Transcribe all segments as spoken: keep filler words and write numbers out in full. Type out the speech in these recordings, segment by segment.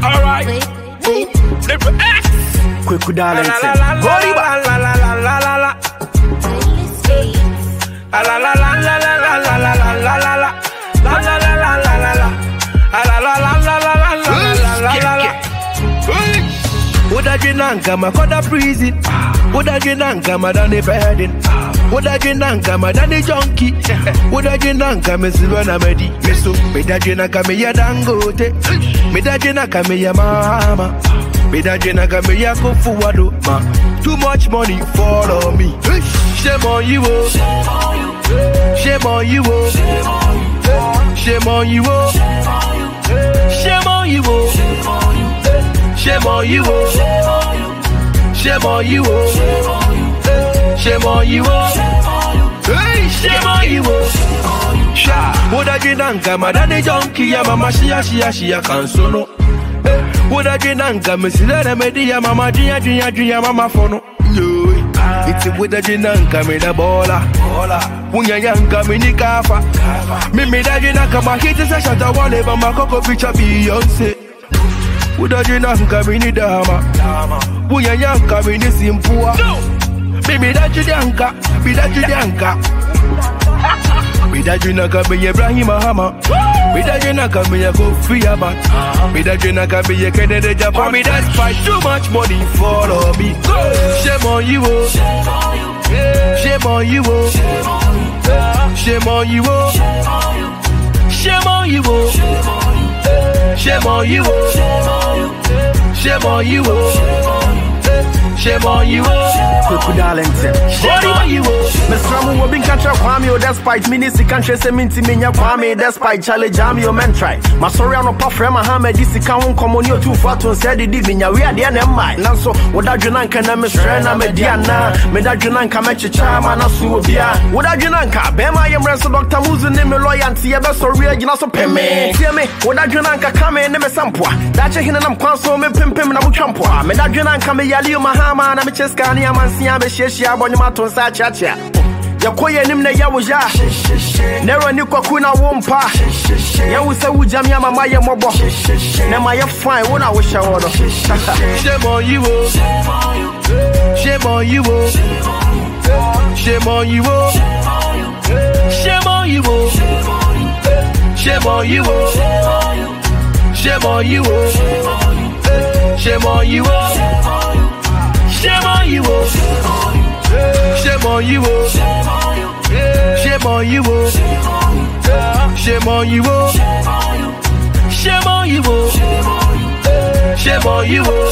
Alright. Triple X. Quick darling. La la la la la la la la la la la. La la la la la la la la la la la la la. La la la la la la la. La la la la la la la la la la. Woulda jinanka makoda prison. Woulda jinanka madani beheading. Woulda jinanka madani junkie. Woulda jinanka me silver medi. Me so me da jinanka me ya Dangote. Me da jinanka me ya mama. Me da jinanka me ya Kufuado. Ma too much money follow me. Shame on you, oh. Shame on you, oh. Shame on you, oh. Shame on you, oh. Shame on you, oh. Shame on you, oh. Shame on you, oh. Hey, shame on you, oh. Woulda jinanka madani junkie ya mama shia shia shia kansono. Woulda jinanka me silere medi ya mama dia dia dia mama fono. It's a woulda jinanka me da bola. Unya yanka me ni kafa. Me me da jinanka ma hit is a shot a wale ba ma koko picture Beyonce. Woulda jinanka me ni dama. Unya yanka me ni simpua. Me me da jinanka, me da jinanka. Me da jinanka me Ibrahim Mahama. Me da jinanka me Kofi Abbat. Me da jinanka me Kennedy Japan. Me da fight too much money follow me. Shame on you, oh. Shame on you, oh. Shame on you, oh. Shame on you, oh. Shame on you, oh. Shame on you, oh. Shame on you, oh. Quick Darlington. Shame on you, oh. Mister Ramu will be country Kwame or despite minutes, country seminti minya Kwame, despite Charlie Jam, your men try. My sorry, I'm not puff Mohammed, this account come on you too far to say the divinia. We are the end of mine. Now, so what I do not can I'm a strain, I'm a Diana. Medajunan match a charm and a subia. What I do not can Bema, I am Ransom Doctor Muzu, name a lawyer and see a best or real, you know, so pay me. See me, what I do not come in, never sampua. That's a hidden and console, me pimp him and I'm champua. Medajunan come a Yali Mahama, and I'm a Chescani, I'm a Siam, Sheshia, Bonimato, Sachacha. Yakoya nimna yawoja Nero ni kwa kuna wompa Yawu se ujami ya mama ya mobo Nema ya fine wona wisha wono Shame on you, oh. Shame on you, oh. Shame on you, oh. Shame on you, oh. Shame on you, oh. Shame on you, oh. Shame on you, oh. Shame on you, oh. Shame on you, oh. Shame on you, oh. Shame on you, oh. Shame on you, oh. Shame on you, oh.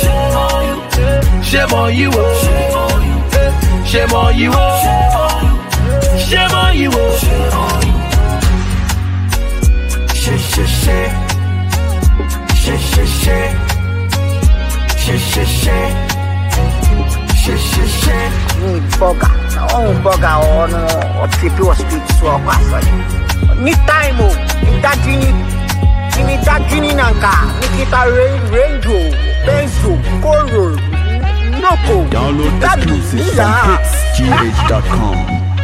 Shame on you, oh. Shame on you, oh. Shame on you, oh. Shit, shit, shit. Shit, shit, shit. Shit, shit, shit. Shit, shit, shit. Ni boga, oh boga, oh no, or people speak so fast. Ni time, oh, in that genie, in that genie nanka, Nikita Range, Benzo, Coro, Noko. Download exclusive from hits g h dot com.